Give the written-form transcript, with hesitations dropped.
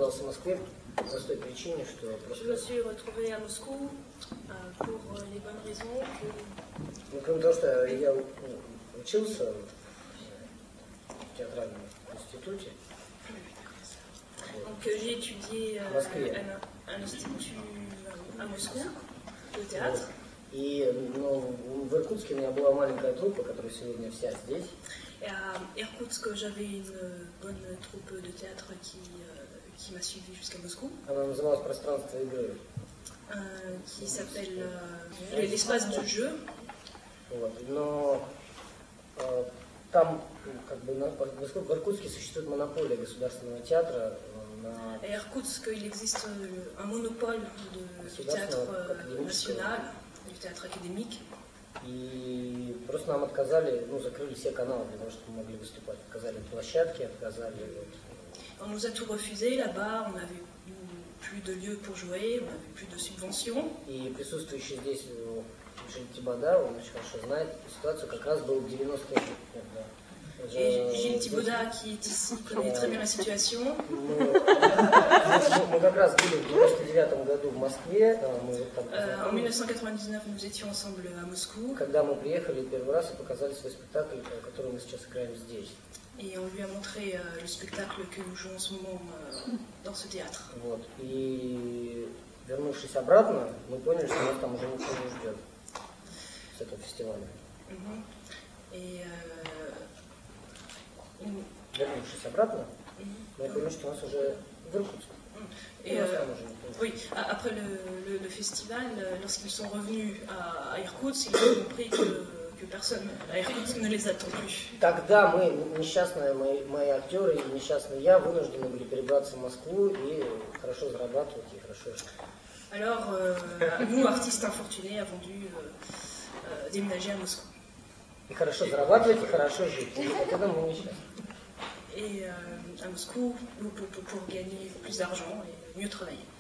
оказался в Москве по простой причине, что Je me suis retrouvée à Moscou pour les bonnes raisons que... Ну, кроме того, что я учился в театральном институте. Donc j'ai étudié un institut à Moscou, de théâtre. И в Иркутске у меня была маленькая труппа, которая сегодня вся здесь. Et à Irkoutsk, j'avais une bonne troupe de théâtre qui m'a suivi jusqu'à Moscou. Она называлась «Пространство игры». Qui s'appelle l'espace du jeu. Вот. Но там, как бы, в Иркутске существует монополия государственного театра на... À Irkoutsk, il existe un monopole du théâtre national, du théâtre académique. И просто нам отказали, закрыли все каналы для того, чтобы мы могли выступать. Отказали площадки, отказали... On nous a tout refusé là-bas, on n'avait plus de lieux pour jouer, on n'avait plus de subventions. И присутствующий здесь Gilles Thibaudat, он очень хорошо знает эту ситуацию, как раз был в 90-е годы. Et Gilles Thibaudat, qui est ici, connaît très bien la situation. Мы как раз были в 99 году в Москве. En 1999, nous étions ensemble à Moscou. Когда мы приехали первый раз и показали свой спектакль, который мы сейчас играем здесь. Et on lui a montré le spectacle que nous jouons en ce moment dans ce théâtre. Вот. И вернувшись обратно, мы поняли, что нас там уже никто не ждет с этого фестиваля. Et вернувшись обратно, мы поняли, что нас уже в Иркутск. Oui, après le festival, lorsqu'ils sont revenus à Irkoutsk, ils ont compris que personne à Irkoutsk ne les attend plus. Тогда мы, несчастные мои актеры и несчастный я, вынуждены были перебраться в Москву и хорошо зарабатывать и хорошо жить. Alors, nous, artistes infortunés, avons dû déménager à Moscou. И хорошо зарабатывать, и хорошо жить. И тогда мы несчастны. Et à Moscou, pour gagner plus d'argent et mieux travailler.